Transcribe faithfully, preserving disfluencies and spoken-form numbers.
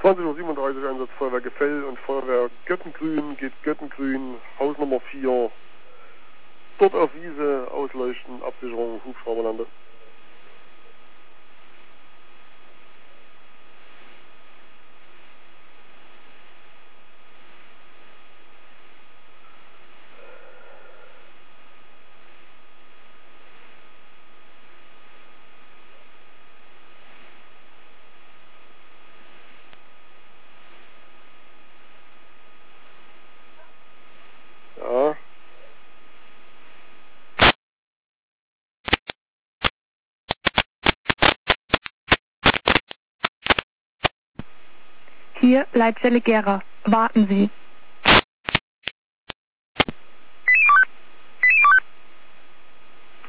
zwanzig Uhr siebenunddreißig Einsatz Feuerwehr Gefell und Feuerwehr Göttengrün, geht Göttengrün, Haus Nummer vier, dort auf Wiese, Ausleuchten, Absicherung, Hubschrauberlande. Ja. Hier Leitstelle Gera. Warten Sie.